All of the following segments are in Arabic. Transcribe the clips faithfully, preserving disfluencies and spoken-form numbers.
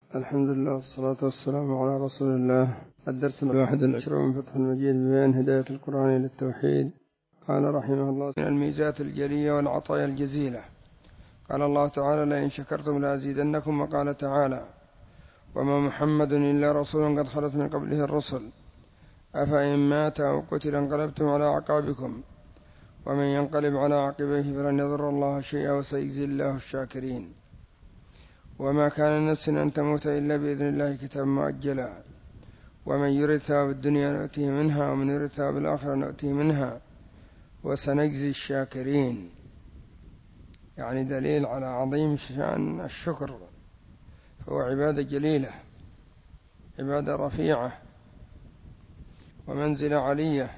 الحمد لله والصلاة والسلام على رسول الله. الدرس الواحد والعشرون من فتح المجيد ببيان هداية القرآن إلى التوحيد. قال رحمه الله: من الميزات الجلية والعطايا الجزيلة. قال الله تعالى: لئن شكرتم لأزيدنكم. وقال تعالى: وما محمد إلا رسول قد خلت من قبله الرسل أفإن مات أو قتل انقلبتم على أعقابكم ومن ينقلب على عقبيه فلن يضر الله شيئا وسيجزي الله الشاكرين. وما كان لنفس أن تموت إلا بإذن الله كتابا مؤجلا ومن يرد ثواب الدنيا نؤتيه منها ومن يرد ثواب الآخرة نؤتيه منها وسنجزي الشاكرين. يعني دليل على عظيم شأن الشكر، فهو عبادة جليلة، عبادة رفيعة ومنزلة علية،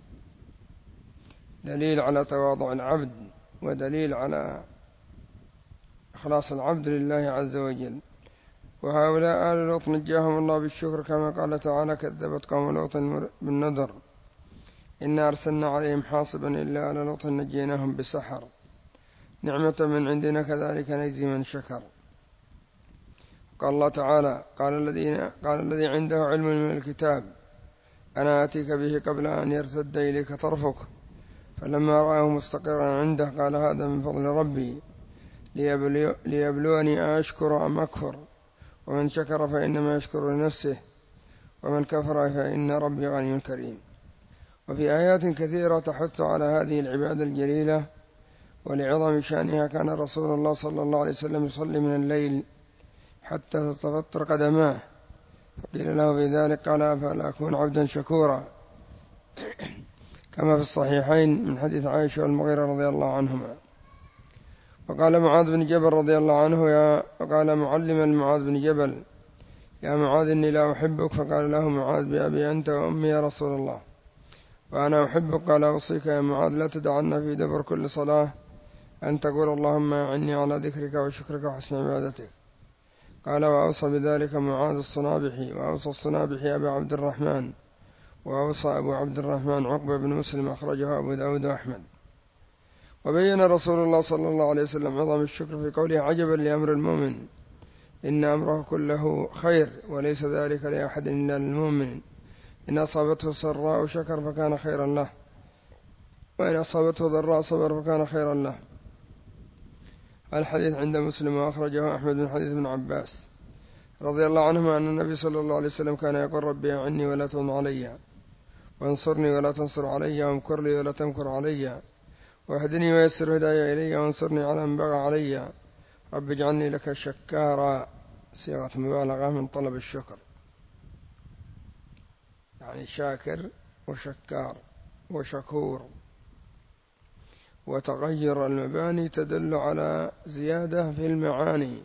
دليل على تواضع العبد ودليل على إخلاص العبد لله عز وجل. وهؤلاء آل لوط نجاهم الله بالشكر كما قال تعالى: كذبت قوم لوط بالنذر إنا أرسلنا عليهم حاصبا إلا آل لوط نجيناهم بسحر نعمة من عندنا كذلك نجزي من شكر. قال الله تعالى: قال الذين قال الذي عنده علم من الكتاب أنا آتيك به قبل أن يرتد إليك طرفك فلما رآه مستقرا عنده قال هذا من فضل ربي ليبلوني أشكر أم أكفر ومن شكر فإنما يشكر لنفسه ومن كفر فإن ربي غني كريم. وفي آيات كثيرة تحث على هذه العبادة الجليلة ولعظم شأنها كان رسول الله صلى الله عليه وسلم يصلي من الليل حتى تتفطر قدماه، فقيل له في ذلك قال: أفلا أكون عبدا شكورا، كما في الصحيحين من حديث عائشة والمغيرة رضي الله عنهما. وقال معاذ بن جبل رضي الله عنه يا وقال معلما معاذ بن جبل: يا معاذ إني لا أحبك. فقال له معاذ: بأبي أنت وأمي يا رسول الله. وأنا أحبك. قال: أوصيك يا معاذ لا تدعنا في دبر كل صلاة أن تقول اللهم أعني على ذكرك وشكرك وحسن عبادتك. قال: وأوصى بذلك معاذ الصنابحي، وأوصى الصنابحي أبا عبد الرحمن، وأوصى أبو عبد الرحمن عقبة بن مسلم، أخرجه أبو داود وأحمد. وبين رسول الله صلى الله عليه وسلم عظم الشكر في قوله: عجبا لأمر المؤمن إن أمره كله خير وليس ذلك لأحد إلا للمؤمن إن أصابته سراء شكر فكان خيرا له وإن أصابته ضراء صبر فكان خيرا له. الحديث عند مسلم وأخرجه أحمد من حديث ابن عباس رضي الله عنهما أن النبي صلى الله عليه وسلم كان يقول: ربي أعني ولا تعن علي وانصرني ولا تنصر علي وامكر لي ولا تمكر علي واهدني ويسر هدايا إلي وانصرني على من بغى علي رب اجعلني لك شكارا. صيغة مبالغة من طلب الشكر، يعني شاكر وشكار وشكور. وتغير المباني تدل على زيادة في المعاني،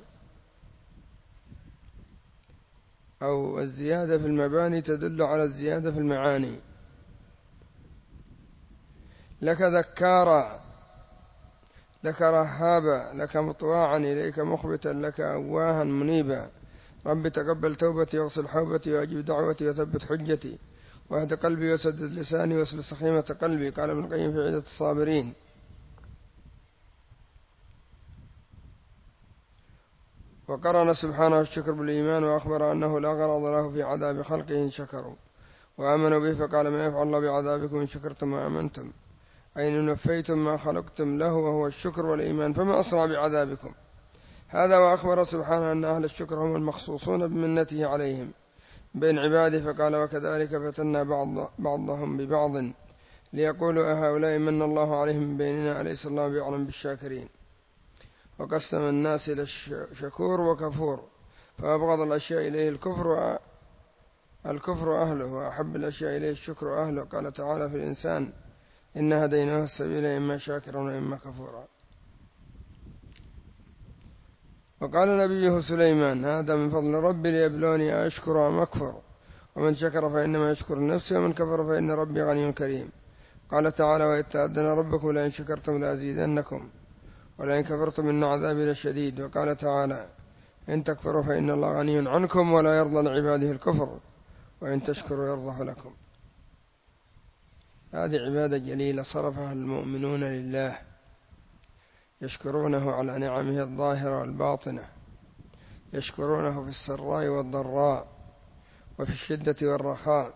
أو الزيادة في المباني تدل على الزيادة في المعاني. لك ذكارا، لك رهابا، لك مطواعا، إليك مخبتا، لك أواها منيبا. رب تقبل توبتي واغسل حوبتي وأجب دعوتي وثبت حجتي واهد قلبي وسدد لساني واسل سخيمة قلبي. قال ابن القيم في عدة الصابرين. وقرن سبحانه الشكر بالإيمان وأخبر أنه لا غرض له في عذاب خلقه إن شكروا وآمنوا به، فقال: ما يفعل الله بعذابكم إن شكرتم وآمنتم، أي إن نفيتم ما خلقتم له وهو الشكر والإيمان، فما أسرع بعذابكم. هذا وأخبر سبحانه أن أهل الشكر هم المخصوصون بمنته عليهم بين عباده، فقال: وكذلك فتنا بعض بعضهم ببعض ليقولوا أهؤلاء من الله عليهم من بيننا أليس الله بأعلم بالشاكرين. وقسم الناس إلى شكور وكفور، فأبغض الأشياء إليه الكفر الكفر أهله وأحب الأشياء إليه الشكر أهله. قال تعالى في الإنسان: إنا هديناه السبيل إما شاكرا وإما كفورا. وقال نبيه سليمان: هذا من فضل ربي ليبلوني أشكر أم أكفر ومن شكر فإنما يشكر لنفسه ومن كفر فإن ربي غني كريم. قال تعالى: وإذ تأذن ربكم لئن شكرتم لأزيدنكم ولئن كفرتم إن عذابي لشديد. وقال تعالى: إن تكفروا فإن الله غني عنكم ولا يرضى لعباده الكفر وإن تشكروا يرضه لكم. هذه عبادة جليلة صرفها المؤمنون لله، يشكرونه على نعمه الظاهرة والباطنة، يشكرونه في السراء والضراء وفي الشدة والرخاء،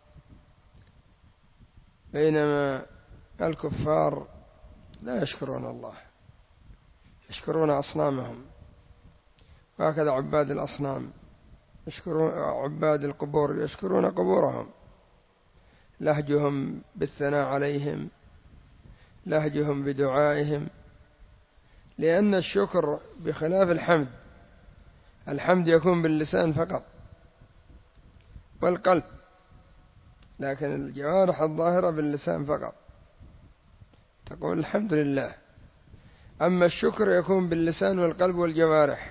بينما الكفار لا يشكرون الله، يشكرون أصنامهم. وهكذا عباد الأصنام يشكرون، عباد القبور يشكرون قبورهم، لهجهم بالثناء عليهم، لهجهم بدعائهم، لأن الشكر بخلاف الحمد، الحمد يكون باللسان فقط والقلب، لكن الجوارح الظاهرة باللسان فقط تقول الحمد لله. أما الشكر يكون باللسان والقلب والجوارح،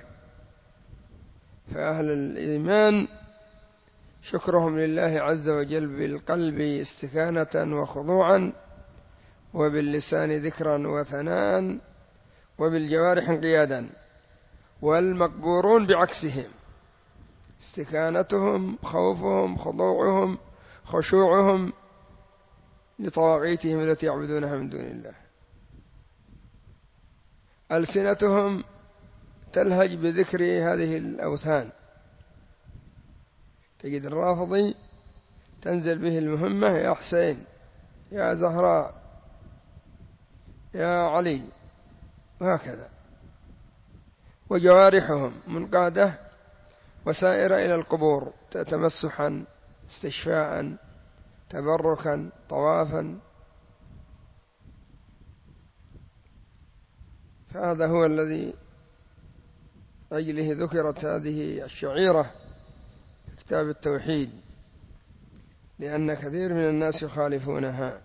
فأهل الإيمان شكرهم لله عز وجل بالقلب استكانة وخضوعا، وباللسان ذكرا وثناء، وبالجوارح انقيادا. والمقبورون بعكسهم، استكانتهم، خوفهم، خضوعهم، خشوعهم لطواغيتهم التي يعبدونها من دون الله. ألسنتهم تلهج بذكر هذه الأوثان، تجد الرافضي تنزل به المهمة يا حسين، يا زهراء، يا علي، وهكذا. وجوارحهم منقادة وسائرة إلى القبور تمسحا، استشفاء، تبركا، طوافا. فهذا هو الذي أجله ذكرت هذه الشعيرة في كتاب التوحيد، لأن كثير من الناس يخالفونها.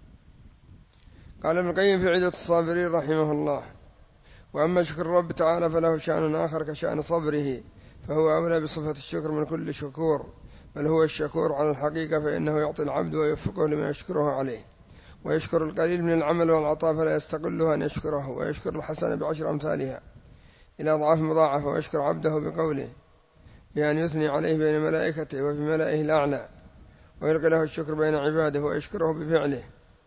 قال ابن القيم في عدة الصابرين رحمه الله: وأما شكر الرب تعالى فله شأن آخر كشأن صبره، فهو أولى بصفة الشكر من كل شكور، بل هو الشكور على الحقيقة، فإنه يعطي العبد ويوفقه لما يشكره عليه، ويشكر القليل من العمل والعطاء فلا يستقله أن يشكره، ويشكر الحسنة بعشر أمثالها إلى أضعاف مضاعفة، ويشكر عبده بقوله بأن يثني عليه بين ملائكته وفي ملائه الأعلى، ويلقي له الشكر بين عباده ويشكره بفعله،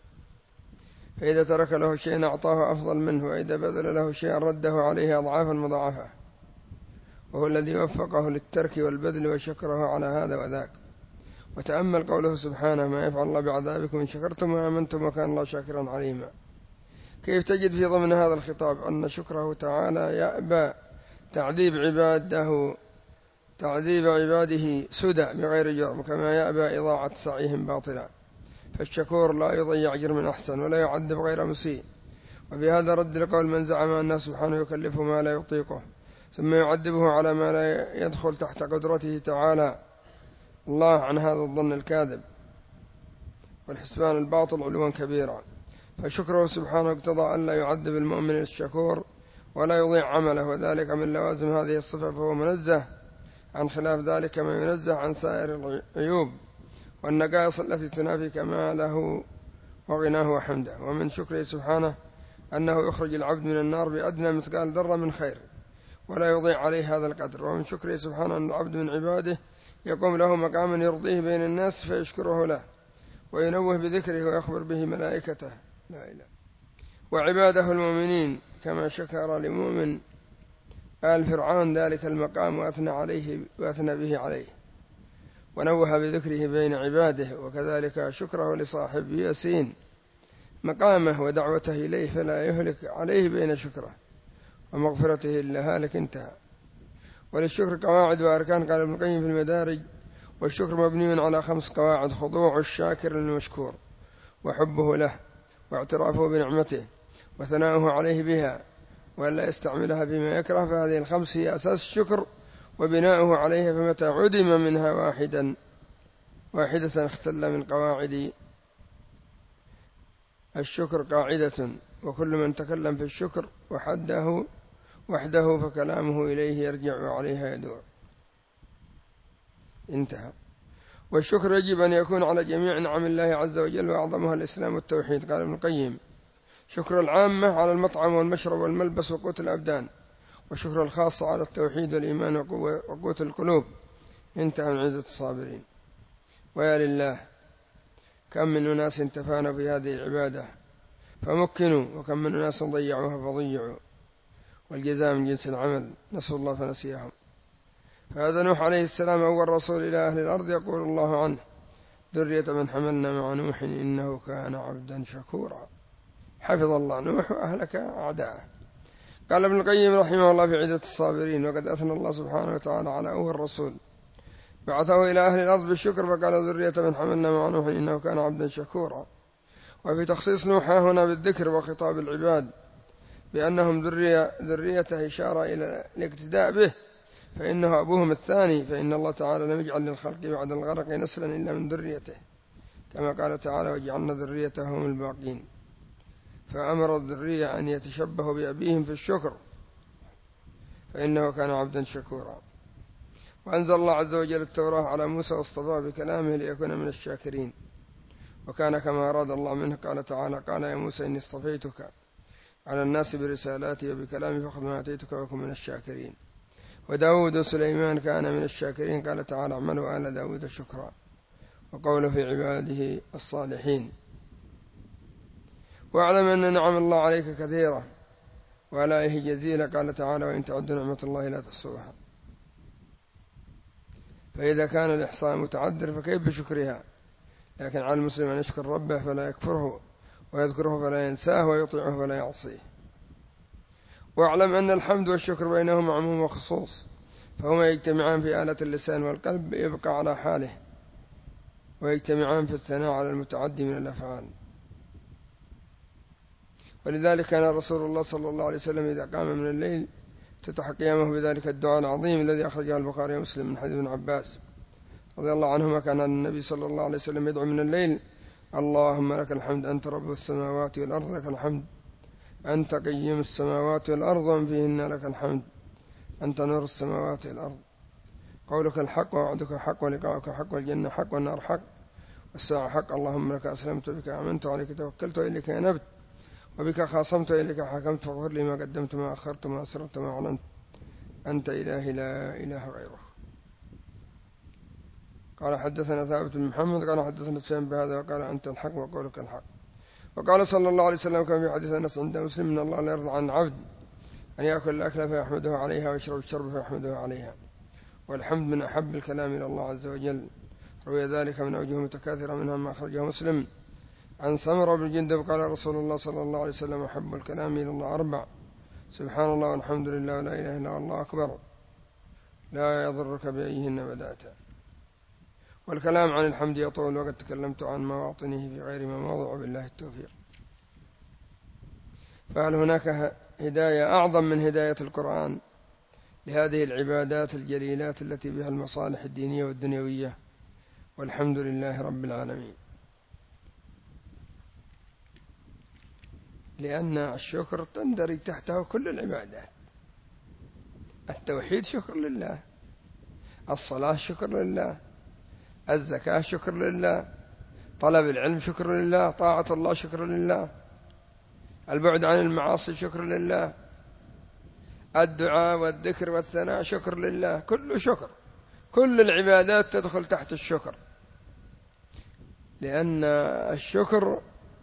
فإذا ترك له شيئا أعطاه أفضل منه، وإذا بذل له شيئا رده عليه أضعافا مضاعفة، وهو الذي وفقه للترك والبذل وشكره على هذا وذاك. وتأمل قوله سبحانه: ما يفعل الله بعذابكم إن شكرتم وآمنتم وكان الله شاكرا عليما. كيف تجد في ضمن هذا الخطاب أن شكره تعالى يأبى تعذيب عباده تعذيب عباده سدى بغير جرم، كما يأبى إضاعة سعيهم باطلا. فالشكور لا يضيع أجر من أحسن، ولا يعذب غير مسيء. وبهذا رد لقول من زعم أن سبحانه يكلفه ما لا يطيقه ثم يعذبه على ما لا يدخل تحت قدرته تعالى الله عن هذا الظن الكاذب والحسبان الباطل علوا كبيرا. فشكره سبحانه اقتضى أن لا يعذب المؤمن الشكور ولا يضيع عمله، وذلك من لوازم هذه الصفة، فهو منزه عن خلاف ذلك ما ينزه عن سائر العيوب والنقائص التي تنافي كماله وغناه وحمده. ومن شكره سبحانه أنه يخرج العبد من النار بأدنى مثقال ذرة من خير ولا يضيع عليه هذا القدر. ومن شكره سبحانه أن العبد من عباده يقوم له مقاما يرضيه بين الناس فيشكره له وينوه بذكره ويخبر به ملائكته لا إله وعباده المؤمنين، كما شكر لمؤمن آل فرعون ذلك المقام وأثنى عليه وأثنى به عليه ونوه بذكره بين عباده. وكذلك شكره لصاحب ياسين مقامه ودعوته إليه فلا يهلك عليه بين شكره ومغفرته إلا هالك انتهى. وللشكر قواعد وأركان، قال ابن القيم في المدارج: والشكر مبني على خمس قواعد: خضوع الشاكر للمشكور، وحبه له، واعترافه بنعمته، وثناؤه عليه بها، وألا يستعملها فيما يكره. فهذه الخمس هي أساس الشكر وبناؤه عليها، فمتى عدم منها واحدا واحدة اختل من قواعد الشكر قاعدة. وكل من تكلم في الشكر وحده وحده فكلامه إليه يرجع وعليها يدور. انتهى. والشكر يجب أن يكون على جميع نعم الله عز وجل، وأعظمها الإسلام والتوحيد. قال ابن القيم: شكر العامة على المطعم والمشرب والملبس وقوت الأبدان، وشكر الخاصة على التوحيد والإيمان وقوت القلوب. انتهى من عدة الصابرين. ويا لله كم من أناس تفانوا في هذه العبادة فمكنوا، وكم من أناس ضيعوها فضيعوا، والجزاء من جنس العمل، نسأل الله فنسيهم. فهذا نوح عليه السلام أول رسول إلى أهل الأرض، يقول الله عنه: ذرية من حملنا مع نوح إنه كان عبدا شكورا. حفظ الله نوح وأهلك أعداءه. قال ابن القيم رحمه الله في عدة الصابرين: وقد أثنى الله سبحانه وتعالى على أول رسول بعثه إلى أهل الأرض بالشكر، فقال: ذرية من حملنا مع نوح إنه كان عبدا شكورا. وفي تخصيص نوح هنا بالذكر وخطاب العباد بأنهم ذرية ذريته إشارة إلى الاقتداء به، فإنه أبوهم الثاني، فإن الله تعالى لم يجعل للخلق بعد الغرق نسلا إلا من ذريته، كما قال تعالى: وجعلنا ذريته هم الباقين. فأمر الذرية أن يتشبهوا بأبيهم في الشكر، فإنه كان عبدا شكورا. وأنزل الله عز وجل التوراة على موسى واصطفاه بكلامه ليكون من الشاكرين، وكان كما أراد الله منه. قال تعالى: قال يا موسى إني اصطفيتك على الناس برسالاتي وبكلامي فخذ ما آتيتك وكن من الشاكرين. وداود وسليمان كان من الشاكرين، قال تعالى: اعملوا آل داود شكرا. وقوله في عباده الصالحين. واعلم أن نعم الله عليك كثيرة وآلائه جزيلة، قال تعالى: وإن تعدوا نعمة الله لا تحصوها. فإذا كان الإحصاء متعذر فكيف بشكرها؟ لكن على المسلم أن يشكر ربه فلا يكفره، ويذكره فلا ينساه، ويطيعه فلا يعصيه. واعلم أن الحمد والشكر بينهما عموم وخصوص، فهما يجتمعان في آلة اللسان والقلب يبقى على حاله، ويجتمعان في الثناء على المتعدي من الأفعال. ولذلك كان رسول الله صلى الله عليه وسلم إذا قام من الليل افتتح قيامه بذلك الدعاء العظيم الذي أخرجه البخاري ومسلم من حديث ابن عباس رضي الله عنهما. كان النبي صلى الله عليه وسلم يدعو من الليل: اللهم لك الحمد أنت رب السماوات والأرض، لك الحمد أنت قيم السماوات والأرض ومن فيهن، لك الحمد أنت نور السماوات والأرض، قولك الحق ووعدك حق ولقاؤك حق والجنة حق والنار حق والساعة حق، اللهم لك أسلمت بك آمنت عليك توكلت وإليك أنبت وبك خاصمت وإليك حكمت، فاغفر لي ما قدمت ما أخرت ما أسررت ما أعلنت، أنت إلهي لا إله غيره. قال حدثنا ثابت بن محمد قال حدثنا سفيان بهذا وقال أنت الحق وقولك الحق. وقال صلى الله عليه وسلم كما في حديث أنس عند مسلم: إن الله لا يرضى عن العبد أن يأكل الأكل فيحمده عليها ويشرب الشرب فيحمده عليها، والحمد من أحب الكلام إلى الله عز وجل. روي ذلك من أوجه متكاثرة منها ما أخرجه مسلم عن سمرة بن جندب قال رسول الله صلى الله عليه وسلم: أحب الكلام إلى الله أربع: سبحان الله والحمد لله ولا إله إلا الله أكبر، لا يضرك بأيهن بدأت. والكلام عن الحمد يطول، وقد تكلمت عن مواطنه في غير ما موضع، بالله التوفيق. فهل هناك هداية أعظم من هداية القرآن لهذه العبادات الجليلات التي بها المصالح الدينية والدنيوية؟ والحمد لله رب العالمين. لأن الشكر تندرج تحته كل العبادات. التوحيد شكر لله، الصلاة شكر لله، الزكاة شكر لله، طلب العلم شكر لله، طاعة الله شكر لله، البعد عن المعاصي شكر لله، الدعاء والذكر والثناء شكر لله، كل شكر. كل العبادات تدخل تحت الشكر، لأن الشكر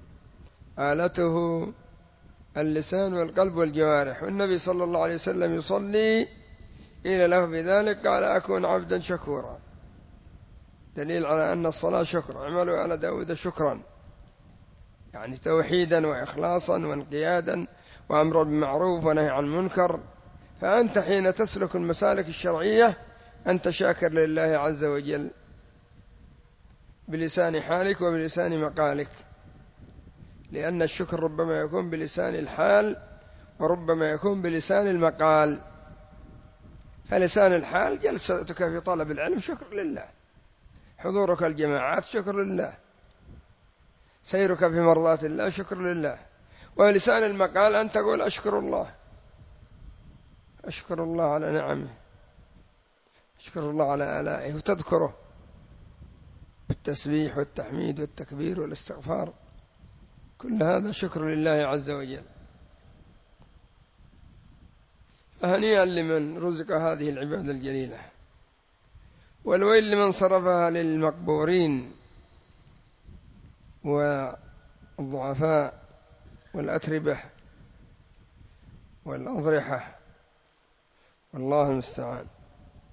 آلته اللسان والقلب والجوارح. والنبي صلى الله عليه وسلم يصلي قيل له في ذلك قال: أكون عبدا شكورا، دليل على أن الصلاة شكر. اعملوا على داود شكرا، يعني توحيدا وإخلاصا وانقيادا وأمر بالمعروف ونهي عن المنكر. فأنت حين تسلك المسالك الشرعية أنت شاكر لله عز وجل بلسان حالك وبلسان مقالك، لأن الشكر ربما يكون بلسان الحال وربما يكون بلسان المقال. فلسان الحال جلستك في طلب العلم شكر لله، حضورك الجماعات شكر لله، سيرك في مرضات الله شكر لله. ولسان المقال أن تقول: أشكر الله، أشكر الله على نعمه، أشكر الله على آلائه، وتذكره بالتسبيح والتحميد والتكبير والاستغفار. كل هذا شكر لله عز وجل. فهنيئا لمن رزق هذه العبادة الجليلة، والويل لمن صرفها للمقبورين والضعفاء والأتربة والأضرحة، والله المستعان.